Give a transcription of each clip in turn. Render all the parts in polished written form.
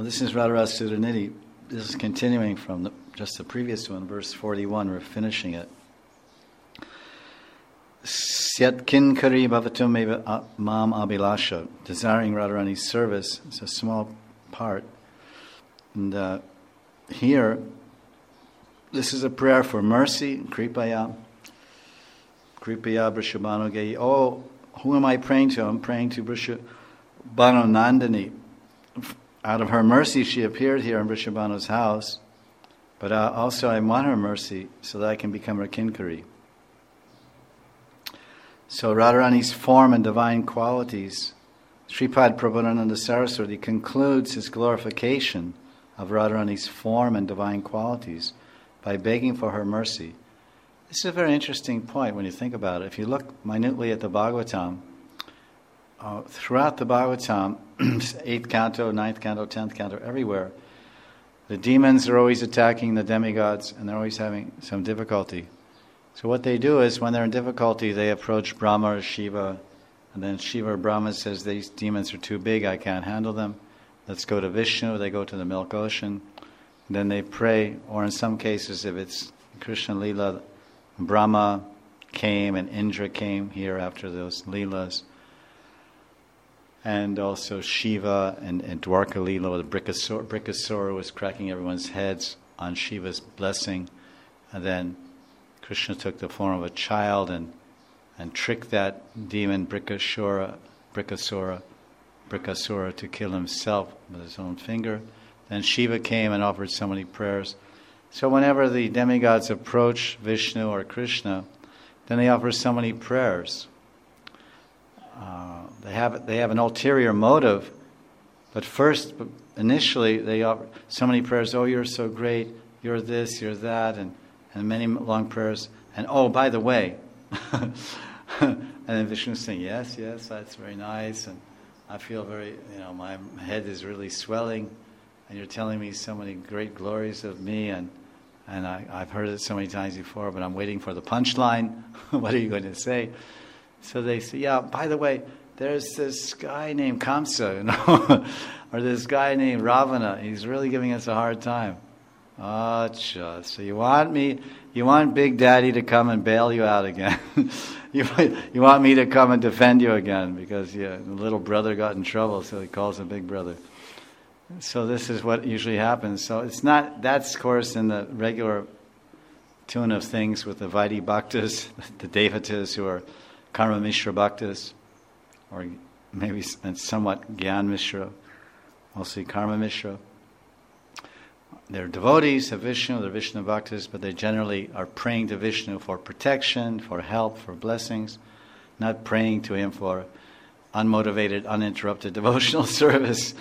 Well, this is Radharasa Sudhanidhi. This is continuing from just the previous one, verse 41. We're finishing it. Syat kinkari bhavatum eva mam abhilasha. Desiring Radharani's service is a small part. And here, this is a prayer for mercy, kripaya. Kripaya Vrishabhanu Geyi. Oh, who am I praying to? I'm praying to Vrishabhanu Nandini. Out of her mercy, she appeared here in Vrishabhanu's house. But also I want her mercy so that I can become her kinkari. So Radharani's form and divine qualities, Sripad Prabodhananda Saraswati concludes his glorification of Radharani's form and divine qualities by begging for her mercy. This is a very interesting point when you think about it. If you look minutely at the Bhagavatam, throughout the Bhagavatam, 8th canto, 9th canto, 10th canto, everywhere, the demons are always attacking the demigods and they're always having some difficulty. So what they do is, when they're in difficulty, they approach Brahma or Shiva, and then Shiva or Brahma says, these demons are too big, I can't handle them. Let's go to Vishnu. They go to the milk ocean. And then they pray, or in some cases, if it's Krishna Leela, Brahma came and Indra came here after those Leelas. And also Shiva and Dwarka Leela, the Brikasura was cracking everyone's heads on Shiva's blessing. And then Krishna took the form of a child and tricked that demon Brikasura to kill himself with his own finger. Then Shiva came and offered so many prayers. So whenever the demigods approach Vishnu or Krishna, then they offer so many prayers. They have an ulterior motive, but initially they offer so many prayers. Oh, you're so great, you're this, you're that, and many long prayers. And oh, by the way, and then Vishnu saying, yes, that's very nice, and I feel very, my head is really swelling, and you're telling me so many great glories of me, and I've heard it so many times before, but I'm waiting for the punchline. What are you going to say? So they say, yeah, by the way, there's this guy named Kamsa, or this guy named Ravana. He's really giving us a hard time. Acha. So you want Big Daddy to come and bail you out again. you want me to come and defend you again because the little brother got in trouble, so he calls him Big Brother. So this is what usually happens. So it's not, that's of course in the regular tune of things with the Vaidhi Bhaktas, the Devatas who are Karma Mishra Bhaktas, or maybe somewhat Gyan Mishra, mostly Karma Mishra. They're devotees of Vishnu, they're Vishnu Bhaktas, but they generally are praying to Vishnu for protection, for help, for blessings, not praying to him for unmotivated, uninterrupted devotional service.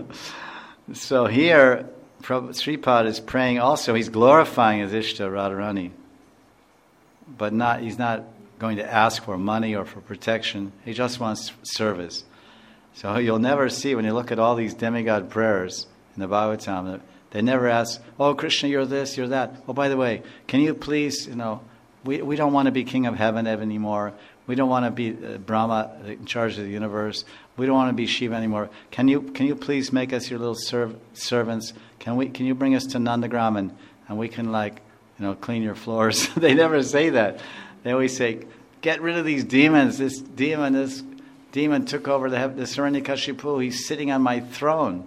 So here, Sripad is praying also, he's glorifying his Ishta Radharani, but he's not going to ask for money or for protection, he just wants service. So you'll never see, when you look at all these demigod prayers in the Bhagavatam, they never ask, oh, Krishna, you're this, you're that. Oh, by the way, can you please, we don't want to be king of heaven anymore. We don't want to be Brahma in charge of the universe. We don't want to be Shiva anymore. Can you please make us your little servants? Can you bring us to Nandagram and we can clean your floors? They never say that. They always say, get rid of these demons. This demon took over this Hiranyakashipu. He's sitting on my throne.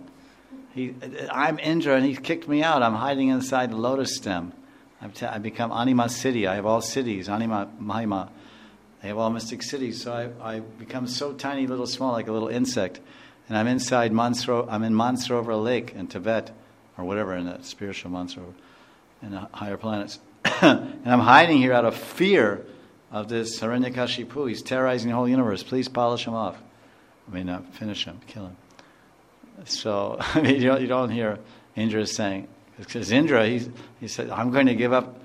I'm Indra and he kicked me out. I'm hiding inside the lotus stem. I become Anima Siddhi. I have all cities, Anima Mahima. I have all mystic cities. So I become so tiny, little small, like a little insect. And I'm inside I'm in Mansarovar Lake in Tibet, or whatever, in the spiritual Mansarovar, in the higher planets. And I'm hiding here out of fear of this Hiranyakashipu. He's terrorizing the whole universe. Please polish him off. Finish him, kill him. So you don't hear Indra saying, because Indra he said, I'm going to give up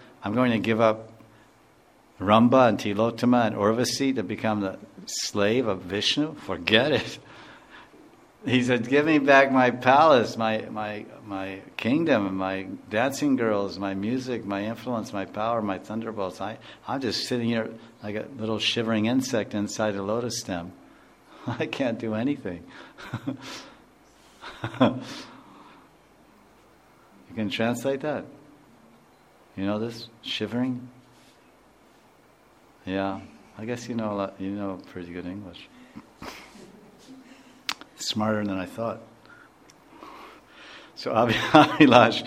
Ramba and Tilotama and Urvasi to become the slave of Vishnu. Forget it. He said, give me back my palace, my kingdom, my dancing girls, my music, my influence, my power, my thunderbolts. I'm just sitting here like a little shivering insect inside a lotus stem. I can't do anything. can translate that? You know this? Shivering? Yeah. I guess you know a lot. You know pretty good English. Smarter than I thought. So Abhilash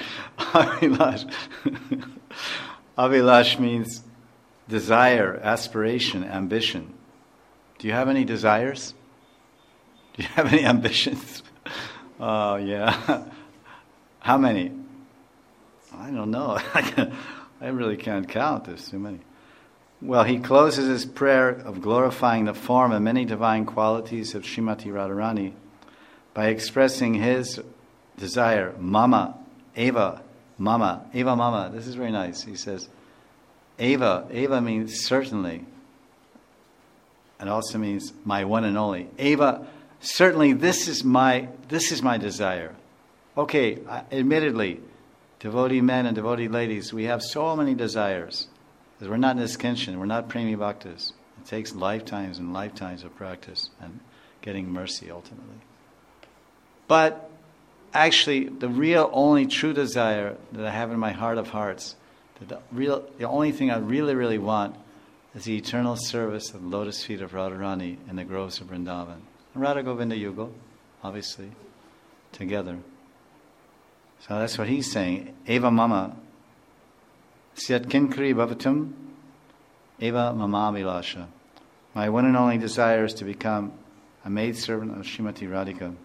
Abhilash means desire, aspiration, ambition. Do you have any desires? Do you have any ambitions? Oh, yeah. How many? I don't know. I really can't count. There's too many. Well, he closes his prayer of glorifying the form and many divine qualities of Srimati Radharani by expressing his desire, Mama, Eva, Mama, Eva Mama. This is very nice. He says, Eva. Eva means certainly. It also means my one and only. Eva, certainly this is my desire. Okay, admittedly, devotee men and devotee ladies, we have so many desires. Because we're not Niskinchan, we're not Premi Bhaktas. It takes lifetimes and lifetimes of practice and getting mercy ultimately. But actually, the real only true desire that I have in my heart of hearts, the only thing I really, really want is the eternal service of the lotus feet of Radharani in the groves of Vrindavan. And Radha Govinda Yugal, obviously, together. So that's what he's saying. Eva Mama. Syat Kinkari Bhavatum Eva Mama Vilasha. My one and only desire is to become a maidservant of Srimati Radhika.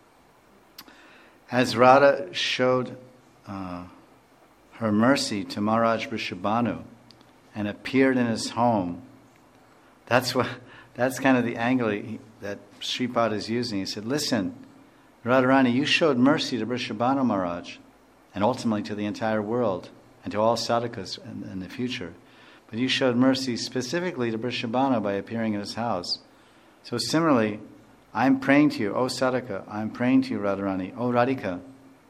As Radha showed her mercy to Maharaj Vrishabhanu and appeared in his home, that's kind of the angle that Sripad is using. He said, listen, Radharani, you showed mercy to Vrishabhanu Maharaj and ultimately to the entire world and to all sadhakas in the future. But you showed mercy specifically to Vrishabhanu by appearing in his house. So similarly, I'm praying to you, O Sadhaka, I'm praying to you, Radharani, O Radhika.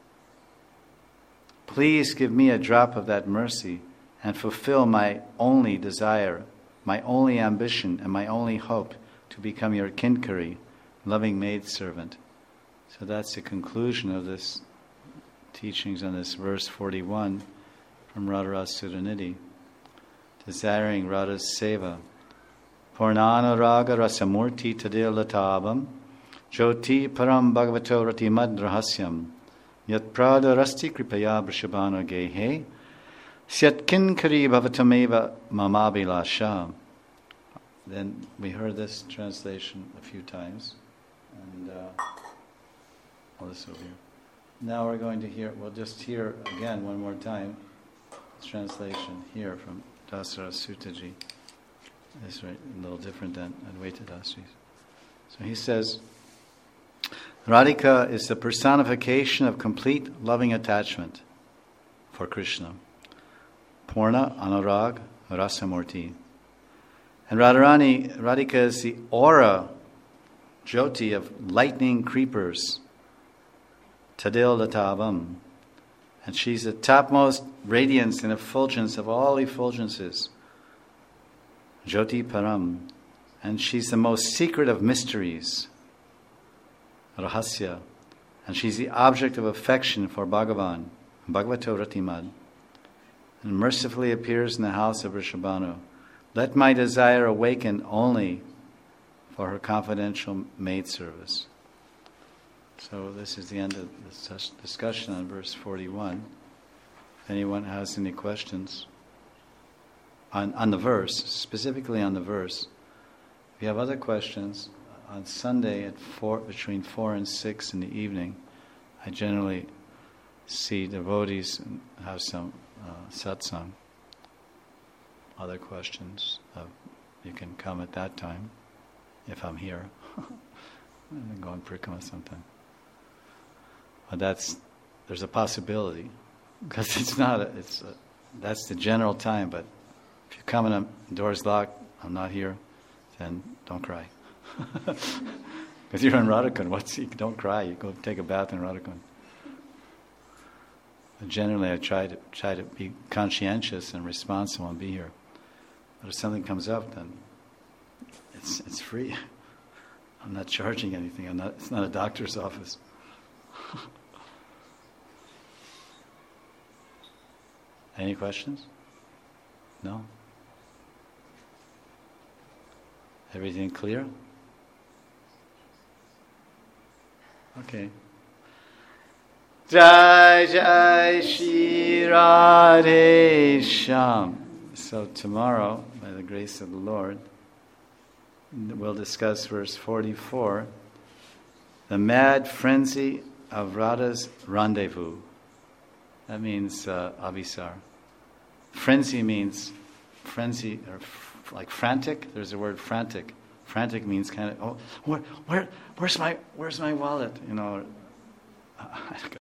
Please give me a drop of that mercy and fulfill my only desire, my only ambition, and my only hope to become your Kinkari, loving maidservant. So that's the conclusion of this teachings on this verse 41 from Radharasa Sudhanidhi, desiring Radha's seva. Purnana raga rasamurti tadil latabam jyoti param bhagavato ratimad rahasyam yat prada rasti kripaya vrishabhana gehe syat kinkari bhavatameva mamabhilasha. Then we heard this translation a few times, and this over here. Now we're going to we'll just hear again one more time the translation here from Dasara Sutaji. It's right, a little different than Advaita Dasji. So he says, Radhika is the personification of complete loving attachment for Krishna. Purna Anurag Rasamurti. And Radhika is the aura, Jyoti, of lightning creepers. Tadil Latavam. And she's the topmost radiance and effulgence of all effulgences. Jyoti Param. And she's the most secret of mysteries. Rahasya. And she's the object of affection for Bhagavan. Bhagavato Ratimad. And mercifully appears in the house of Vrishabhanu. Let my desire awaken only for her confidential maid service. So this is the end of this discussion on verse 41. If anyone has any questions on the verse, specifically on the verse. If you have other questions, on Sunday at between 4 and 6 in the evening, I generally see devotees and have some satsang. Other questions, you can come at that time, if I'm here. I'm going Parikama sometime. But there's a possibility, because that's the general time, but if you come and the door's locked, I'm not here, then don't cry. Because you're in Radhakund, don't cry, you go take a bath in Radhakund. But generally I try to be conscientious and responsible and be here. But if something comes up, then it's free. I'm not charging anything. It's not a doctor's office. Any questions? No? Everything clear? Okay. Jai Jai Shri Radhe Shyam. So tomorrow, by the grace of the Lord, we'll discuss verse 44, the mad frenzy of Radha's rendezvous. That means abhisar. Frenzy means frenzy, or like frantic. There's a word frantic. Frantic means kind of, where's my wallet?